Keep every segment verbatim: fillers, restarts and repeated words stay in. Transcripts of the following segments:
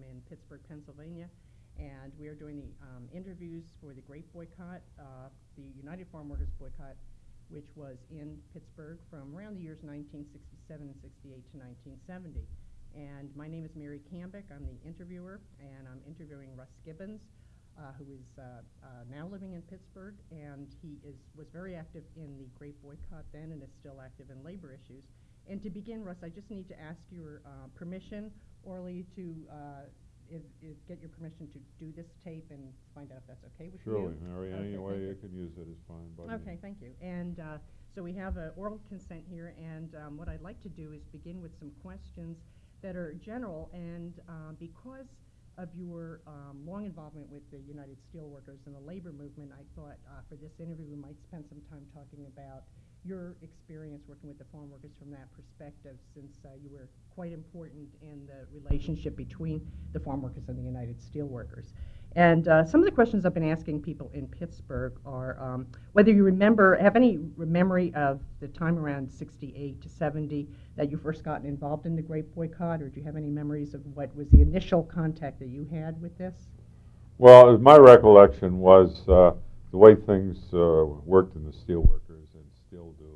I'm in Pittsburgh, Pennsylvania, and we are doing the um, interviews for the Great Boycott, uh, the United Farm Workers Boycott, which was in Pittsburgh from around the years nineteen sixty-seven and sixty-eight to nineteen seventy. And my name is Mary Cambick. I'm the interviewer, and I'm interviewing Russ Gibbons, uh, who is uh, uh, now living in Pittsburgh, and he is was very active in the Great Boycott then and is still active in labor issues. And to begin, Russ, I just need to ask your uh, permission, orally, to uh, if, if get your permission to do this tape and find out if that's okay with you. Surely, Mary. Okay, Any way thank you you. can use it is fine, buddy. Okay, thank you. And uh, so we have an oral consent here, and um, what I'd like to do is begin with some questions that are general, and uh, because of your um, long involvement with the United Steelworkers and the labor movement, I thought uh, for this interview we might spend some time talking about your experience working with the farm workers from that perspective, since uh, you were quite important in the relationship between the farm workers and the United Steelworkers. And uh, some of the questions I've been asking people in Pittsburgh are um, whether you remember, have any memory of the time around sixty-eight to seventy that you first got involved in the Great Boycott, or do you have any memories of what was the initial contact that you had with this? Well, my recollection was uh, the way things uh, worked in the steelworkers, and still do,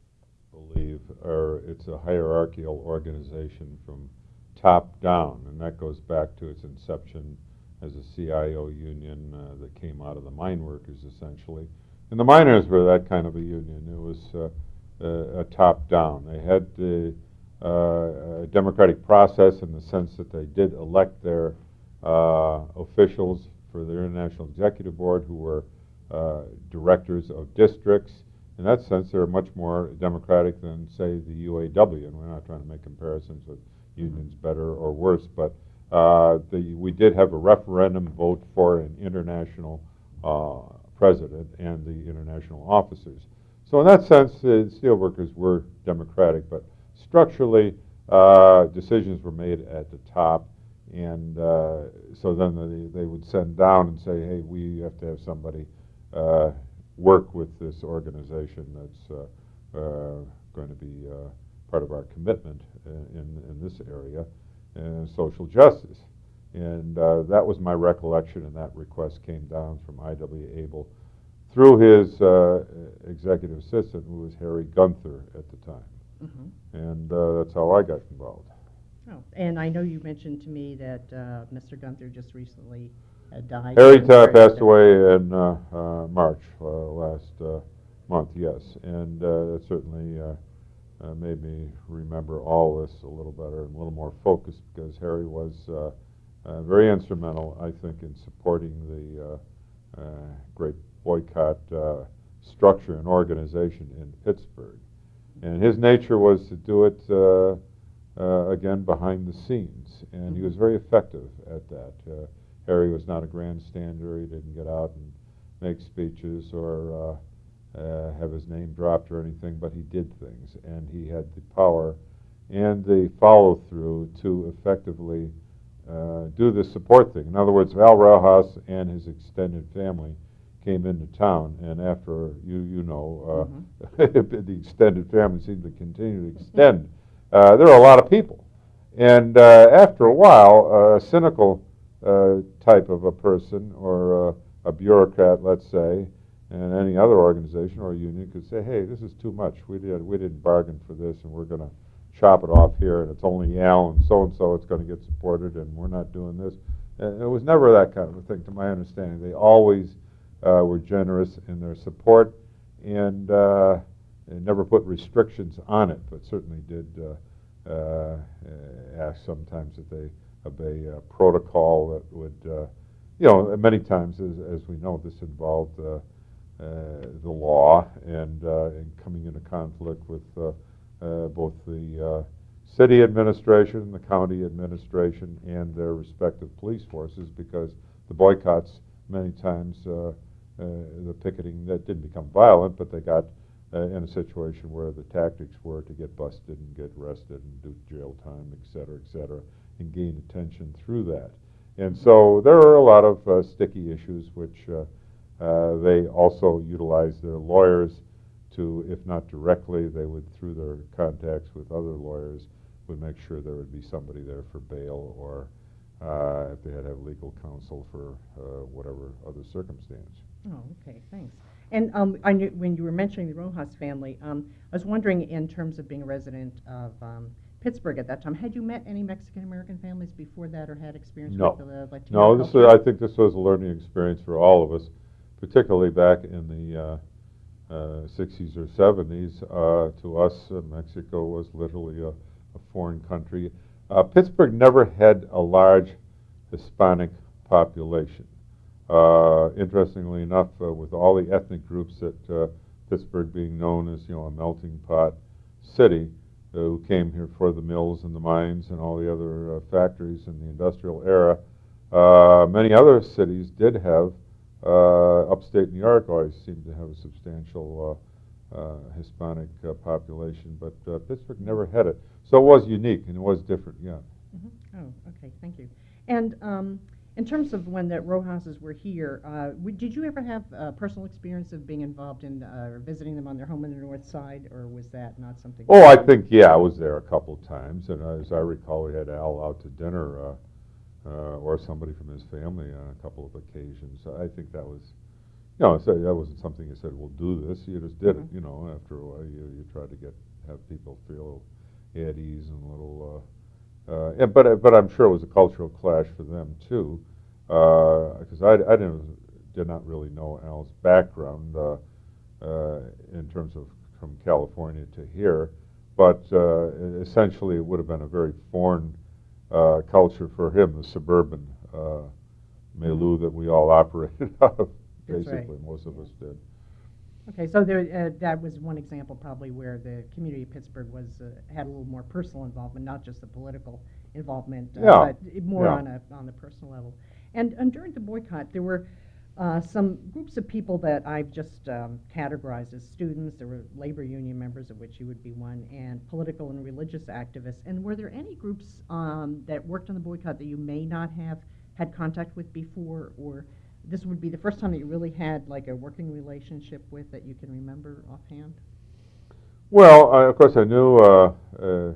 I believe, are it's a hierarchical organization from top down, and that goes back to its inception as a C I O union uh, that came out of the mine workers, essentially. And the miners were that kind of a union. It was uh, a, a top-down. They had the uh, a democratic process in the sense that they did elect their uh, officials for the International Executive Board, who were uh, directors of districts. In that sense, they're much more democratic than, say, the U A W. And we're not trying to make comparisons with unions better or worse, but uh, the, we did have a referendum vote for an international uh, president and the international officers. So in that sense, the steelworkers were democratic, but structurally, uh, decisions were made at the top. And uh, so then they, they would send down and say, hey, we have to have somebody uh, work with this organization that's uh, uh, going to be uh, part of our commitment in, in this area, and social justice. And uh, that was my recollection, and that request came down from I W Able through his uh, executive assistant, who was Harry Gunther at the time. Mm-hmm. And uh, that's how I got involved. Oh, and I know you mentioned to me that uh, Mister Gunther just recently had died. Harry uh, passed away in uh, uh, March uh, last uh, month, yes, and uh, that certainly uh, uh, made me remember all this a little better and a little more focused, because Harry was uh, uh, very instrumental, I think, in supporting the uh, uh, Great Boycott uh, structure and organization in Pittsburgh. And his nature was to do it uh, Uh, again, behind the scenes, and mm-hmm. he was very effective at that. Uh, Harry was not a grandstander. He didn't get out and make speeches or uh, uh, have his name dropped or anything, but he did things, and he had the power and the follow-through to effectively uh, do the support thing. In other words, Val Rojas and his extended family came into town, and after, you, you know, uh, mm-hmm. the extended family seemed to continue to extend. Uh, there are a lot of people. And uh, after a while, uh, a cynical uh, type of a person, or uh, a bureaucrat, let's say, and any other organization or union could say, hey, this is too much. We, did, we didn't bargain for this, and we're going to chop it off here, and it's only Al and so-and-so it's going to get supported, and we're not doing this. And it was never that kind of a thing, to my understanding. They always uh, were generous in their support, and uh, They never put restrictions on it, but certainly did uh, uh, ask sometimes that they obey a protocol that would, uh, you know, many times, as, as we know, this involved uh, uh, the law and, uh, and coming into conflict with uh, uh, both the uh, city administration, the county administration, and their respective police forces, because the boycotts many times, uh, uh, the picketing, that didn't become violent, but they got Uh, in a situation where the tactics were to get busted and get arrested and do jail time, et cetera, et cetera, and gain attention through that. And so there are a lot of uh, sticky issues, which uh, uh, they also utilize their lawyers to, if not directly, they would, through their contacts with other lawyers, would make sure there would be somebody there for bail or uh, if they had to have legal counsel for uh, whatever other circumstance. Oh, okay, thanks. And um, I knew when you were mentioning the Rojas family, um, I was wondering, in terms of being a resident of um, Pittsburgh at that time, had you met any Mexican American families before that, or had experience No. with the Latino No, this culture? was, I think this was a learning experience for all of us, particularly back in the uh, uh, sixties or seventies. Uh, to us, uh, Mexico was literally a, a foreign country. Uh, Pittsburgh never had a large Hispanic population. Uh, interestingly enough, uh, with all the ethnic groups that uh, Pittsburgh being known as, you know, a melting pot city, uh, who came here for the mills and the mines and all the other uh, factories in the industrial era, uh, many other cities did have, uh, upstate New York always seemed to have a substantial uh, uh, Hispanic uh, population, but uh, Pittsburgh never had it. So it was unique and it was different, yeah. Mm-hmm. Oh, okay, thank you. And um, in terms of when the Rojases were here, uh, w- did you ever have uh, personal experience of being involved in uh, or visiting them on their home in the north side, or was that not something? Oh, I think, yeah, I was there a couple of times, and as I recall, we had Al out to dinner, uh, uh, or somebody from his family on a couple of occasions. I think that was, you know, so that wasn't something you said, "We'll do this." You just did it, Mhm. you know. After a while, you you try to get have people feel at ease and a little. Uh, uh, yeah, but uh, but I'm sure it was a cultural clash for them too, because I I didn't did not really know Al's background uh, uh, in terms of from California to here, but uh, essentially it would have been a very foreign uh, culture for him, the suburban uh, milieu that we all operated out of. That's Basically, right. most of us did. Okay, so there, uh, that was one example probably where the community of Pittsburgh was, uh, had a little more personal involvement, not just the political involvement, uh, Yeah, but i- more yeah. on a, on the personal level. And, and during the boycott, there were uh, some groups of people that I've just um, categorized as students. There were labor union members, of which you would be one, and political and religious activists. And were there any groups um, that worked on the boycott that you may not have had contact with before, or this would be the first time that you really had like a working relationship with that you can remember offhand? Well, I, of course, I knew, uh, uh,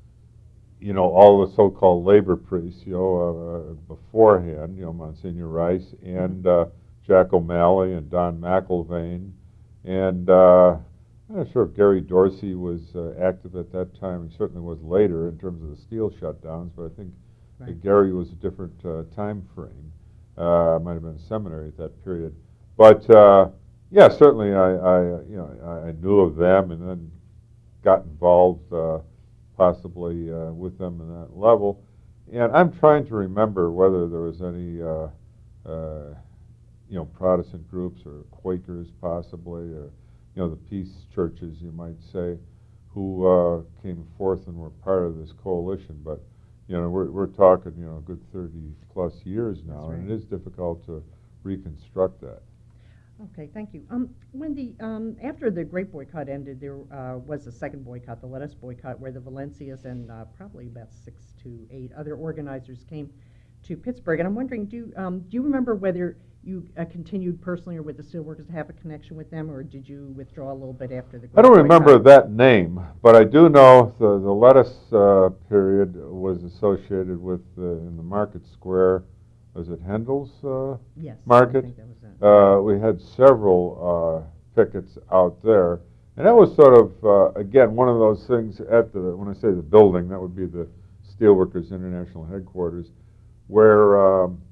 you know, all the so-called labor priests, you know, uh, beforehand, you know, Monsignor Rice and uh, Jack O'Malley and Don McIlvaine. And uh, I'm not sure if Gary Dorsey was uh, active at that time. He certainly was later in terms of the steel shutdowns, but I think Right. that Gary was a different uh, time frame. Uh, might have been a seminary at that period. But uh, yeah, certainly I, I, you know, I, I knew of them and then got involved uh, possibly uh, with them in that level. And I'm trying to remember whether there was any, uh, uh, you know, Protestant groups or Quakers possibly, or, you know, the peace churches, you might say, who uh, came forth and were part of this coalition. But, you know, we're, we're talking, you know, a good thirty plus years now, That's and right. it is difficult to reconstruct that. Okay, thank you. Um, when the um, after the Great Boycott ended, there uh, was a second boycott, the lettuce boycott, where the Valencias and uh, probably about six to eight other organizers came to Pittsburgh. And I'm wondering, do um, do you remember whether you uh, continued personally or with the steelworkers to have a connection with them, or did you withdraw a little bit after the I Great don't Boycott? remember that name, but I do know the, the lettuce uh, period was associated with, uh, in the market square, was it Handel's uh, Yes, I market? think that was it. Uh, we had several uh, pickets out there. And that was sort of, uh, again, one of those things at the, when I say the building, that would be the Steelworkers International Headquarters, where um,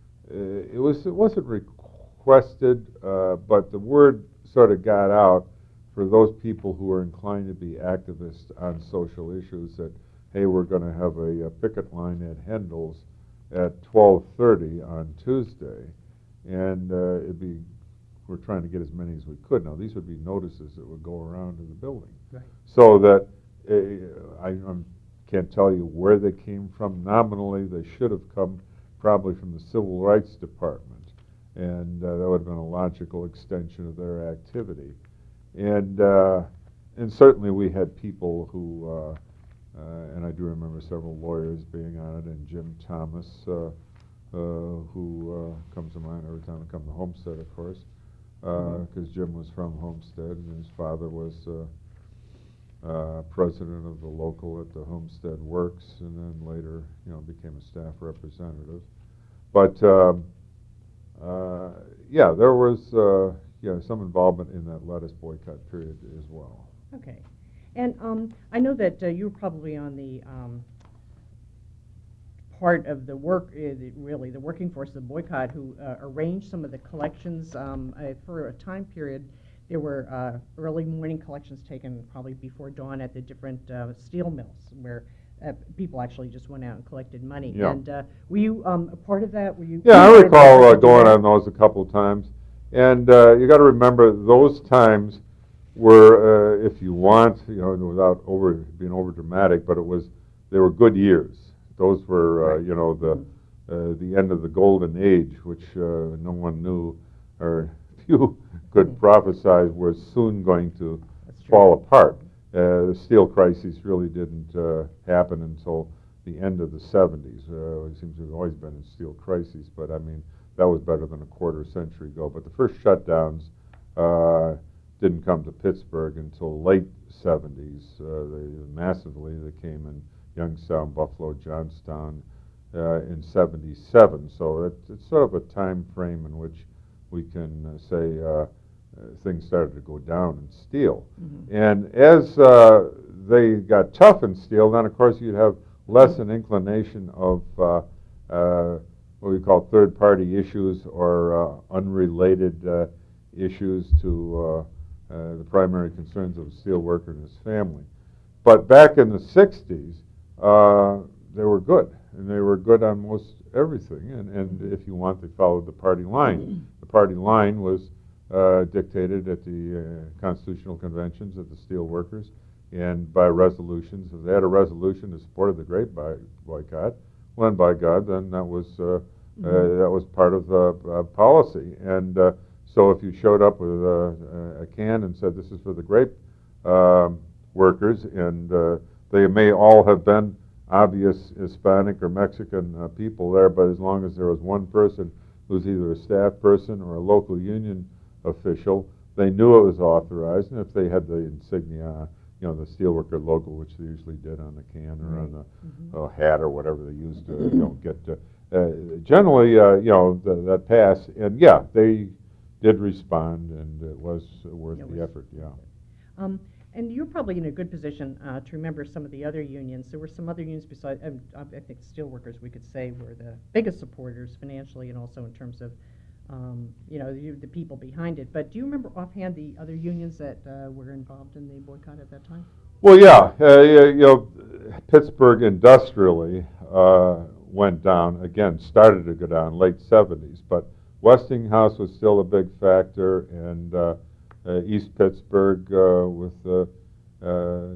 it was, it wasn't requested, uh, but the word sort of got out for those people who were inclined to be activists on social issues that, hey, we're going to have a, a picket line at Hendel's at twelve thirty on Tuesday, and uh, it'd be, we're trying to get as many as we could. Now, these would be notices that would go around to the building. Right. So that, uh, I I'm, can't tell you where they came from. Nominally, they should have come probably from the Civil Rights Department, and uh, that would have been a logical extension of their activity. And uh, and certainly we had people who, uh, uh, and I do remember several lawyers being on it, and Jim Thomas, uh, uh, who uh, comes to mind every time I come to Homestead, of course, because uh, Mhm. Jim was from Homestead, and his father was uh, uh, president of the local at the Homestead Works, and then later, you know, became a staff representative. But um, uh, yeah, there was uh, yeah some involvement in that lettuce boycott period as well. Okay. And um, I know that uh, you were probably on the um, part of the work, uh, the, really, the working force of the boycott who uh, arranged some of the collections um, uh, for a time period. There were uh, early morning collections taken probably before dawn at the different uh, steel mills where uh, people actually just went out and collected money. Yeah. And uh, were you um, a part of that? Were you? Yeah, I were you recall uh, able to do going that? on those a couple of times. And uh, you got to remember, those times were, uh, if you want, you know, without over being over dramatic, but it was, they were good years. Those were, uh, Right. you know, the uh, the end of the golden age, which uh, no one knew, or few could Mhm. prophesize was soon going to That's true. fall apart. Uh, the steel crisis really didn't uh, happen until the end of the seventies. Uh, it seems to have always been a steel crisis, but I mean, that was better than a quarter century ago. But the first shutdowns uh, didn't come to Pittsburgh until late seventies. Uh, they massively, they came in Youngstown, Buffalo, Johnstown uh, in seventy-seven. So it, it's sort of a time frame in which we can uh, say uh, uh, things started to go down in steel. Mhm. And as uh, they got tough in steel, then of course you'd have less an inclination of uh, uh, what we call third-party issues or uh, unrelated uh, issues to uh, uh, the primary concerns of a steel worker and his family. But back in the sixties, uh, they were good, and they were good on most everything. And, and if you want, they followed the party line. The party line was uh, dictated at the uh, constitutional conventions of the steel workers and by resolutions. If they had a resolution that supported the grape boycott, well, then by God, then that was uh, Mhm. uh, that was part of the uh, policy. And uh, so if you showed up with a, a can and said, "This is for the grape um, workers," and uh, they may all have been obvious Hispanic or Mexican uh, people there, but as long as there was one person who's either a staff person or a local union official, they knew it was authorized. And if they had the insignia, you know, the steelworker logo, which they usually did on the can or on the Mhm. uh, hat or whatever they used to, you know, get to, uh, generally, uh, you know, the, that passed. And yeah, they did respond, and it was worth It the was- effort. Yeah. Um, and you're probably in a good position uh, to remember some of the other unions. There were some other unions besides, um, I think steelworkers, we could say, were the biggest supporters financially and also in terms of, um, you know, the, the people behind it. But do you remember offhand the other unions that uh, were involved in the boycott at that time? Well, yeah, uh, you you know, Pittsburgh industrially uh, went down, again, started to go down late seventies, but Westinghouse was still a big factor, and uh, uh, East Pittsburgh uh, with the uh,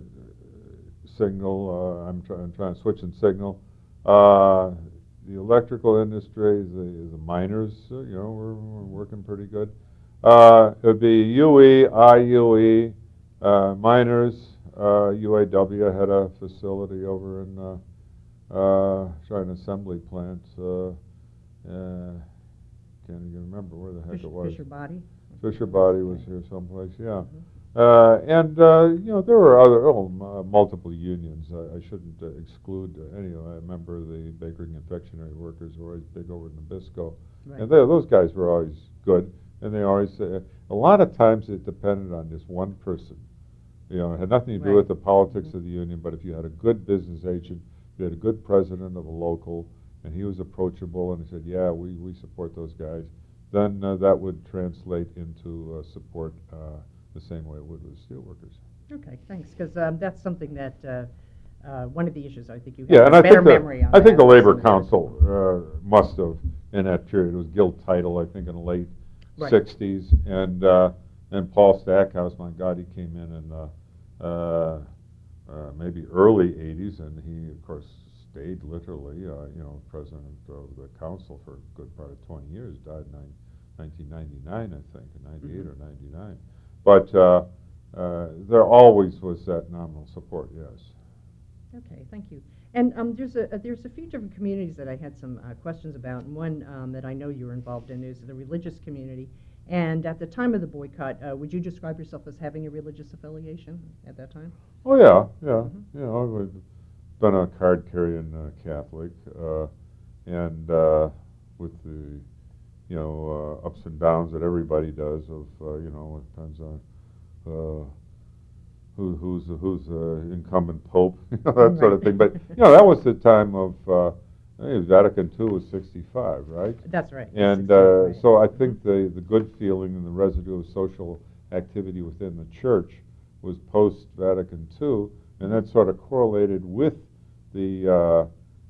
signal, uh, I'm, try, I'm trying to switch in signal. Uh, the electrical industry, the, the miners, uh, you know, were, were working pretty good. Uh, it would be U E, I U E, uh, miners. Uh, U A W had a facility over in, uh, uh, sorry, an assembly plant. Uh, uh, can't even remember where the heck Fish, it was. Fisher Body? Fisher Body was here someplace, yeah. Mhm. Uh, and, uh, you know, there were other, oh, m- uh, multiple unions. I, I shouldn't uh, exclude uh, any. I remember the bakery and confectionery workers were always big over in Nabisco. Right. And they, those guys were always good. And they always, uh, a lot of times it depended on this one person. You know, it had nothing to do Right. with the politics Mhm. of the union, but if you had a good business agent, you had a good president of a local, and he was approachable, and he said, yeah, we, we support those guys, then uh, that would translate into uh, support uh, the same way it would with steelworkers. Okay, thanks, because um, that's something that, uh, uh, one of the issues I think you have Yeah, a and I better think the, memory on I think that the than Labor some of the others. Council uh, must have, in that period, it was Gil Title, I think, in the late Right. sixties, and uh, and Paul Stackhouse, my God, he came in in uh, uh, uh, maybe early eighties, and he, of course, stayed literally, uh, you know, president of the council for a good part of twenty years, died in nineteen ninety-nine, I think, or ninety-eight Mhm. or ninety-nine. But uh, uh, there always was that nominal support, yes. Okay, thank you. And um, there's a, uh, there's a few different communities that I had some uh, questions about, and one um, that I know you were involved in is the religious community. And at the time of the boycott, uh, would you describe yourself as having a religious affiliation at that time? Oh yeah, yeah. Mhm. You know, I've been a card-carrying uh, Catholic, uh, and uh, with the you know uh, ups and downs that everybody does. Of uh, you know, it depends on uh, who, who's the, who's the incumbent pope, you know, that sort Right. of thing. But you know, that was the time of uh, I think Vatican two was sixty-five, right? That's right. And sixty-eight, uh, right. so I Mhm. think the, the good feeling and the residue of social activity within the church was post Vatican two, and Mhm. that sort of correlated with the uh,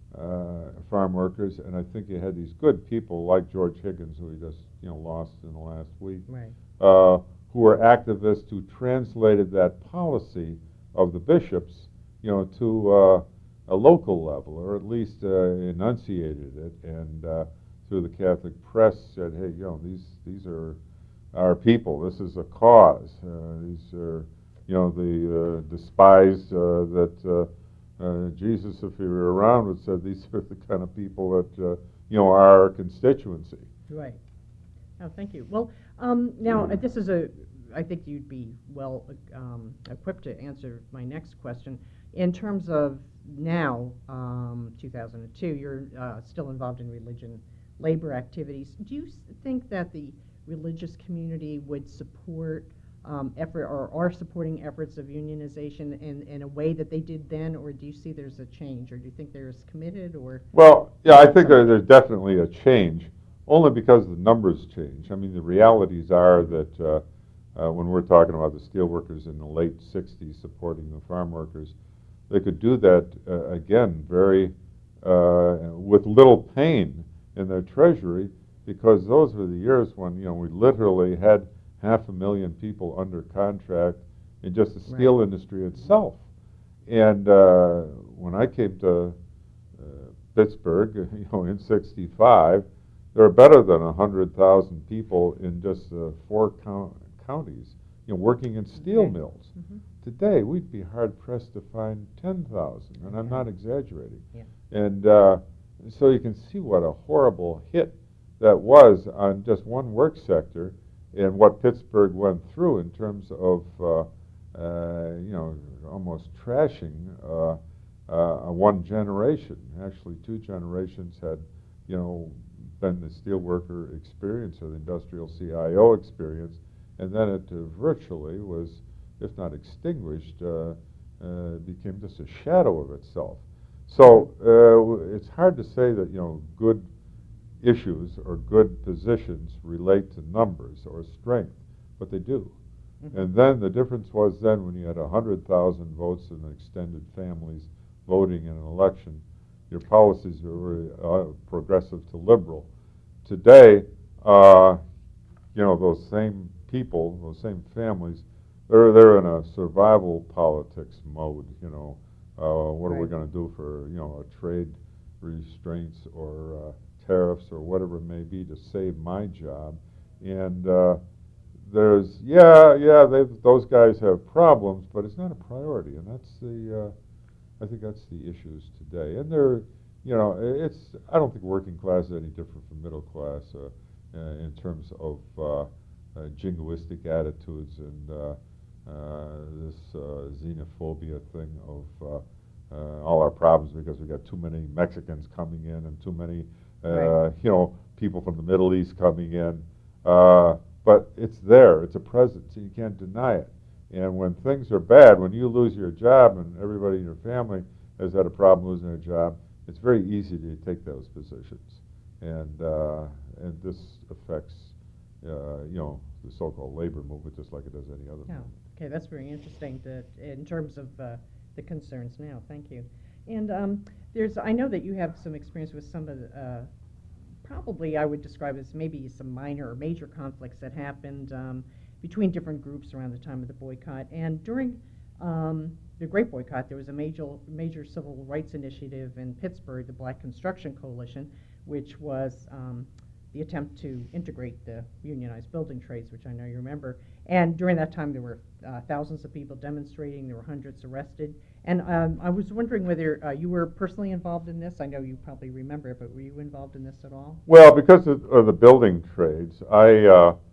uh, farm workers. And I think you had these good people like George Higgins, who we just you know lost in the last week, Right. uh, who were activists who translated that policy of the bishops, you know, to uh, a local level, or at least uh, enunciated it, and uh, through the Catholic press said, hey, you know, these these are our people. This is a cause. Uh, these are, you know, the uh, despised uh, that uh, uh, Jesus, if he were around, would say these are the kind of people that uh, you know are our constituency. Right. Oh, thank you. Well, um, now uh, this is a, I think you'd be well um, equipped to answer my next question. In terms of now, um, two thousand two, you're uh, still involved in religion, labor activities. Do you s- think that the religious community would support um, effort or are supporting efforts of unionization in, in a way that they did then, or do you see there's a change, or do you think they're as committed, or Well, yeah, I not think so there- much? there's definitely a change, only because the numbers change. I mean, the realities are that uh, uh, when we're talking about the steel workers in the late sixties supporting the farm workers, they could do that uh, again very uh, with little pain in their treasury, because those were the years when you know we literally had half a million people under contract in just the Right. steel industry itself. And uh, when I came to uh, Pittsburgh, you know, in sixty-five, there are better than one hundred thousand people in just uh, four count- counties, you know, working in steel Okay. mills. Hmm. Today, we'd be hard-pressed to find ten thousand, and I'm Yeah. not exaggerating. Yeah. And uh, so you can see what a horrible hit that was on just one work sector and what Pittsburgh went through in terms of, uh, uh, you know, almost trashing uh, uh, one generation. Actually, two generations had, you know, been the steelworker experience or the industrial C I O experience, and then it uh, virtually was, if not extinguished, uh, uh, became just a shadow of itself. So uh, it's hard to say that you know good issues or good positions relate to numbers or strength, but they do. Hmm. And then the difference was then when you had one hundred thousand votes in extended families voting in an election, your policies were very uh, progressive to liberal. Today, uh, you know, those same people, those same families, they're they're in a survival politics mode. You know, uh, what are we Right. going to do for you know a trade restraints or uh, tariffs or whatever it may be to save my job? And uh, there's yeah yeah they those guys have problems, but it's not a priority, and that's the uh, I think that's the issues today. And they're you know it's I don't think working class is any different from middle class uh, uh, in terms of uh, uh, jingoistic attitudes and uh, uh, this uh, xenophobia thing of uh, uh, all our problems because we got too many Mexicans coming in and too many Right. uh, you know people from the Middle East coming in. Uh, but it's there. It's a presence. You can't deny it. And when things are bad, when you lose your job and everybody in your family has had a problem losing their job, it's very easy to take those positions. And uh, and this affects, uh, you know, the so-called labor movement just like it does any other Yeah. movement. Okay, that's very interesting that in terms of uh, the concerns now. Thank you. And um, there's, I know that you have some experience with some of the, uh, probably I would describe as maybe some minor or major conflicts that happened um, between different groups around the time of the boycott. And during um, the Great Boycott, there was a major, major civil rights initiative in Pittsburgh, the Black Construction Coalition, which was um, the attempt to integrate the unionized building trades, which I know you remember. And during that time, there were uh, thousands of people demonstrating. There were hundreds arrested. And um, I was wondering whether uh, you were personally involved in this. I know you probably remember it, but were you involved in this at all? Well, because of, of the building trades, I uh,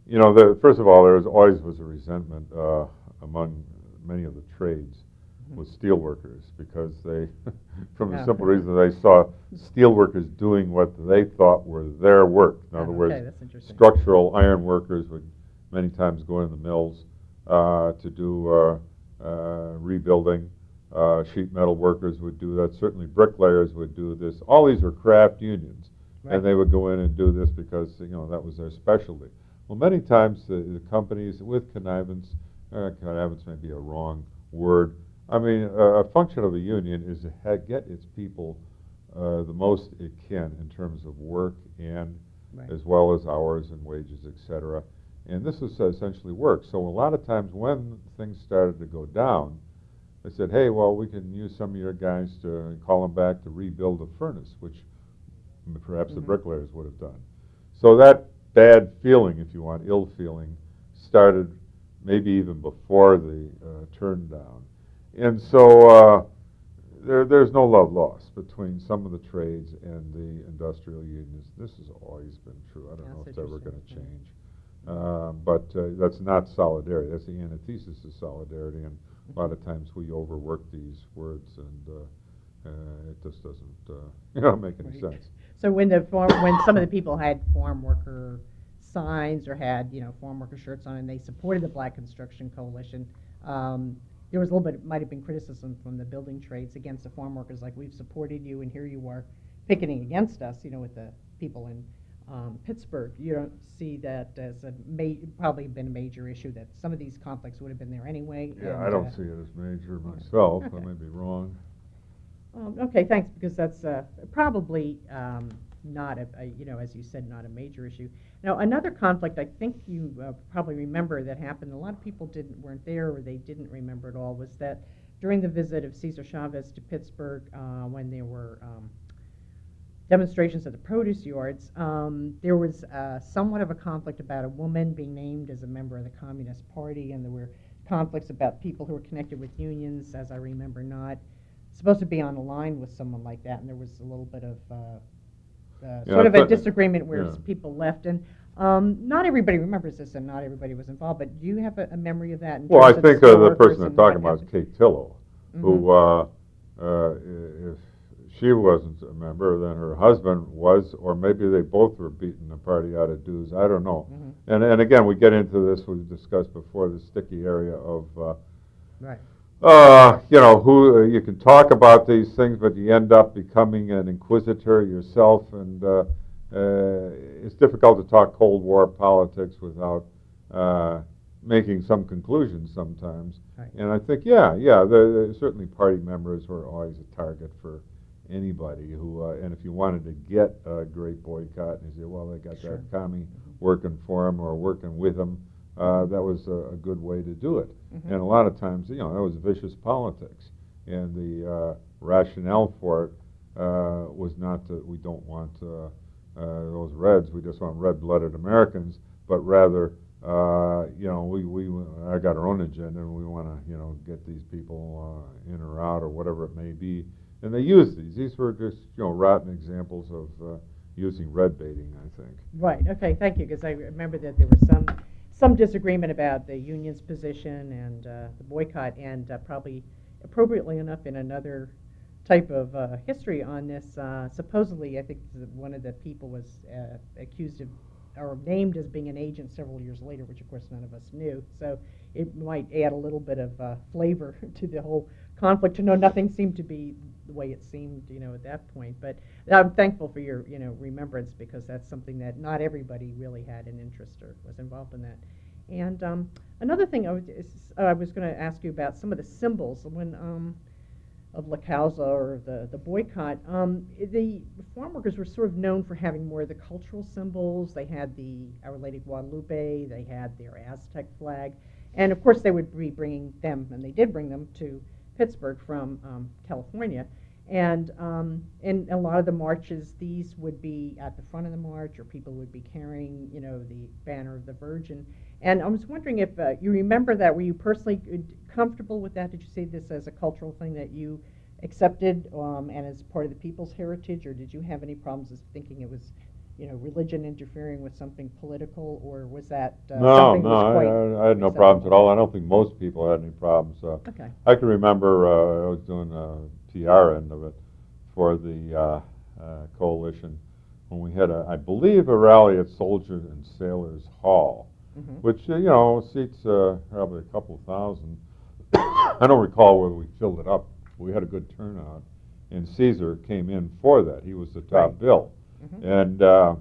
you know, the, first of all, there was always was a resentment uh, among many of the trades Mhm. with steel workers because they, from the Oh. simple reason they saw steel workers doing what they thought were their work. In other Oh, words, okay, that's interesting. structural iron workers would many times go in the mills uh, to do uh, uh, rebuilding. Uh, sheet metal workers would do that. Certainly bricklayers would do this. All these were craft unions. Right. And they would go in and do this because, you know, that was their specialty. Well, many times the, the companies with connivance, uh, connivance may be a wrong word. I mean, a, a function of a union is to ha- get its people uh, the most it can in terms of work and Right. as well as hours and wages, et cetera. And this is essentially work. So a lot of times when things started to go down, they said, hey, well, we can use some of your guys to call them back to rebuild a furnace, which perhaps the Mhm. bricklayers would have done. So that bad feeling, if you want, ill feeling, started maybe even before the uh, turn down. And so uh, there, there's no love lost between some of the trades and the industrial unions. This has always been true. I don't know if That's it's ever going to interesting, yeah. change. Uh, but uh, that's not solidarity. That's the antithesis of solidarity. And a lot of times we overwork these words, and uh, uh, it just doesn't, uh, you know, make any Right. sense. So when the farm, when some of the people had farm worker signs or had, you know, farm worker shirts on and they supported the Black Construction Coalition, um, there was a little bit, might have been criticism from the building trades against the farm workers, like we've supported you and here you are picketing against us, you know, with the people in um, Pittsburgh. You don't see that as a ma- probably been a major issue, that some of these conflicts would have been there anyway. Yeah, and, I don't uh, see it as major yeah. myself. I Okay. may be wrong. Um, okay, thanks, because that's uh, probably um, not a, a, you know, as you said, not a major issue. Now, another conflict I think you uh, probably remember that happened, a lot of people didn't weren't there or they didn't remember it all, was that during the visit of Cesar Chavez to Pittsburgh, uh, when there were um, demonstrations at the produce yards, um, there was uh, somewhat of a conflict about a woman being named as a member of the Communist Party, and there were conflicts about people who were connected with unions, as I remember, not supposed to be on a line with someone like that, and there was a little bit of uh, uh, Yeah, sort I of a thought- disagreement where yeah. s- people left, and um, not everybody remembers this, and not everybody was involved. But do you have a, a memory of that? In Well, I terms of think uh, the steelworkers person I'm and talking what about is happened? Kate Tillow, Mhm. who, uh, uh, if she wasn't a member, then her husband was, or maybe they both were beating the party out of dues. I don't know. Mhm. And and again, we get into this we've discussed before, the sticky area of. Uh, Right. Uh, you know, who uh, you can talk about these things, but you end up becoming an inquisitor yourself, and uh, uh, it's difficult to talk Cold War politics without uh, making some conclusions sometimes. Right. And I think, yeah, yeah, the, the, certainly party members were always a target for anybody who, uh, and if you wanted to get a great boycott, and you say, well, they got Sure. that commie Mhm. working for them or working with them, uh, that was a, a good way to do it. Mhm. And a lot of times, you know, that was vicious politics. And the uh, rationale for it uh, was not that we don't want uh, uh, those Reds, we just want red-blooded Americans, but rather, uh, you know, we, we I got our own agenda and we want to, you know, get these people uh, in or out or whatever it may be. And they used these. These were just, you know, rotten examples of uh, using red baiting, I think. Right. Okay. Thank you. Because I remember that there was some some disagreement about the union's position and uh, the boycott, and uh, probably appropriately enough in another type of uh, history on this. Uh, supposedly, I think the, one of the people was uh, accused of or named as being an agent several years later, which of course none of us knew. So it might add a little bit of uh, flavor to the whole conflict to know nothing seemed to be the way it seemed, you know, at that point. But I'm thankful for your, you know, remembrance, because that's something that not everybody really had an interest or was involved in that. And um, another thing I was, is, uh, I was going to ask you about some of the symbols when um, of La Causa or the, the boycott. Um, the farm workers were sort of known for having more of the cultural symbols. They had the Our Lady of Guadalupe. They had their Aztec flag. And of course, they would be bringing them, and they did bring them to Pittsburgh from um, California. And um, in a lot of the marches, these would be at the front of the march, or people would be carrying, you know, the banner of the Virgin. And I was wondering if uh, you remember that. Were you personally comfortable with that? Did you see this as a cultural thing that you accepted um, and as part of the people's heritage, or did you have any problems as thinking it was you know, religion interfering with something political, or was that uh, No, something no, that was quite I, I, I had no problems at acceptable? all. I don't think most people had any problems. Uh, Okay. I can remember uh, I was doing the P R end of it for the uh, uh, coalition when we had, a, I believe, a rally at Soldiers and Sailors Hall, Hmm. which uh, you know seats uh, probably a couple thousand. I don't recall whether we filled it up. We had a good turnout, and Caesar came in for that. He was the top Right. bill, Hmm. and uh,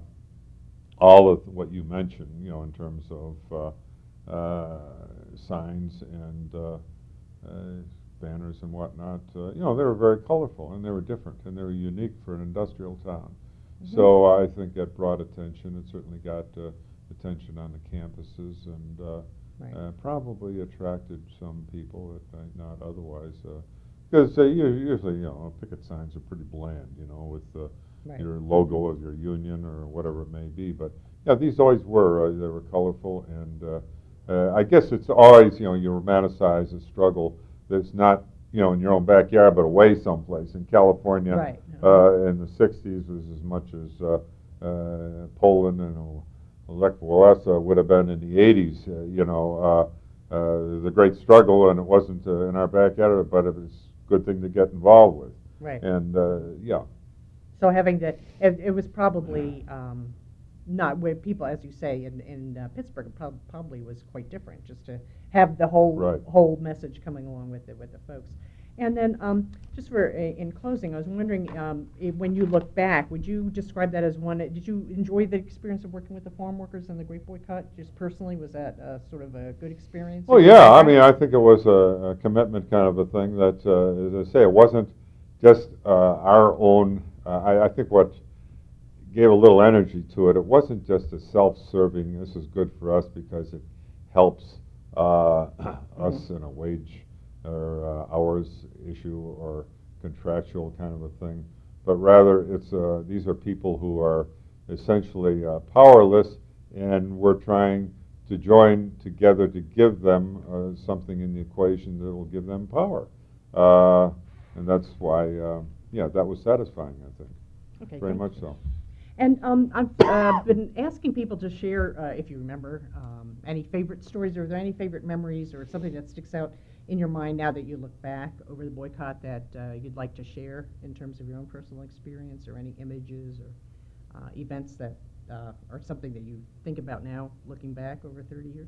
all of what you mentioned, you know, in terms of uh, uh, signs and uh, uh, banners and whatnot, uh, you know, they were very colorful and they were different and they were unique for an industrial town. Hmm. So I think that brought attention. It certainly got uh, attention on the campuses and uh, Right. uh, probably attracted some people that might not otherwise. Because uh, u- usually, you know, picket signs are pretty bland, you know, with uh, Right. your logo of your union or whatever it may be. But yeah, these always were. Uh, they were colorful, and uh, uh, I guess it's always, you know, you romanticize a struggle that's not, you know, in your own backyard, but away someplace. In California, Right. Uh-huh. uh, in the sixties, was as much as uh, uh, Poland and Lech Walesa would have been in the eighties. Uh, you know, uh, uh, it was a great struggle, and it wasn't uh, in our backyard, but it was a good thing to get involved with. Right. And uh, yeah, So having to, it, it was probably um, not where people, as you say, in, in uh, Pittsburgh, it prob- probably was quite different, just to have the whole right. whole message coming along with it with the folks. And then, um, just for uh, in closing, I was wondering, um, if, when you look back, would you describe that as one? Did you enjoy the experience of working with the farm workers and the Great Boycott? Just personally, was that uh, sort of a good experience? Well, in your yeah. I background? mean, I think it was a, a commitment kind of a thing. That, uh, as I say, it wasn't just uh, our own. Uh, I, I think what gave a little energy to it. It wasn't just a self-serving. This is good for us because it helps uh, Hmm. us in a wage or uh, hours issue or contractual kind of a thing. But rather, it's uh, these are people who are essentially uh, powerless, and we're trying to join together to give them uh, something in the equation that will give them power. Uh, and that's why, uh, yeah, that was satisfying, I think. Okay, Very thank much you. so. And um, I've uh, been asking people to share, uh, if you remember, um, any favorite stories. Are there any favorite memories or something that sticks out in your mind now that you look back over the boycott that uh, you'd like to share in terms of your own personal experience, or any images or uh, events that uh, are something that you think about now, looking back over thirty years?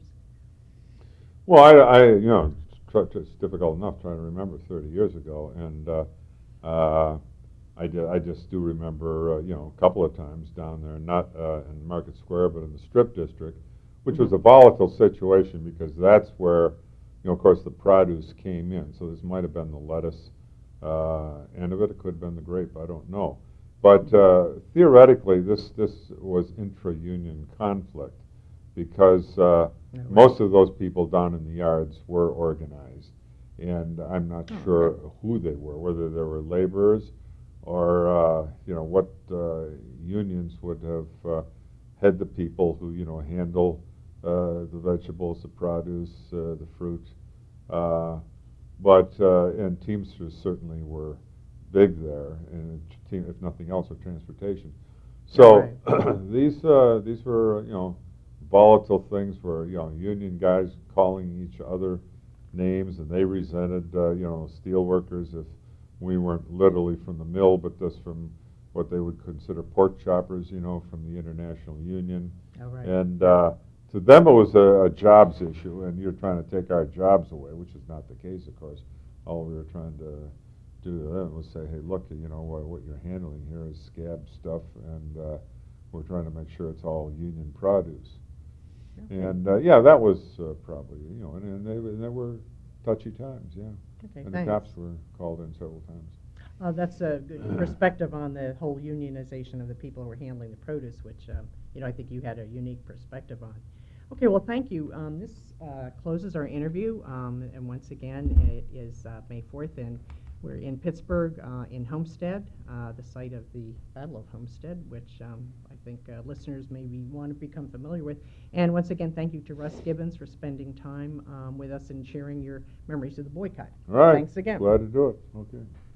Well, I, I you know, it's, it's difficult enough trying to remember thirty years ago, and uh, uh, I, ju- I just do remember, uh, you know, a couple of times down there, not uh, in Market Square, but in the Strip District, which was Mhm. a volatile situation because that's where, you know, of course, the produce came in. So this might have been the lettuce uh, end of it. It could have been the grape. I don't know. But uh, theoretically, this this was intra-union conflict because uh, Yeah, right. most of those people down in the yards were organized, and I'm not Oh, sure okay. who they were, whether they were laborers or uh, you know what uh, unions would have uh, had the people who you know handle uh, the vegetables, the produce, uh, the fruit. Uh, but uh, and Teamsters certainly were big there, and team, if nothing else, with transportation. Yeah, right. So these uh, these were you know volatile things where you know union guys calling each other names, and they resented uh, you know steel workers if we weren't literally from the mill, but just from what they would consider pork choppers, you know, from the International Union. Oh, right. And Yeah. uh, to them, it was a, a jobs issue, and you're trying to take our jobs away, which is not the case, of course. All we were trying to do to them was say, hey, look, you know, what, what you're handling here is scab stuff, and uh, we're trying to make sure it's all union produce. Okay. And uh, yeah, that was uh, probably, you know, and, and they, and they were touchy times, yeah. Okay, And the thanks. cops were called in several times. Uh, that's a good perspective on the whole unionization of the people who were handling the produce, which, um, you know, I think you had a unique perspective on. Okay, well, thank you. Um, this uh, closes our interview, um, and once again, it is uh, May fourth, and we're in Pittsburgh, uh, in Homestead, uh, the site of the Battle of Homestead, which um, I think uh, listeners maybe want to become familiar with. And once again, thank you to Russ Gibbons for spending time um, with us and sharing your memories of the boycott. All right. Thanks again. Glad to do it. Okay.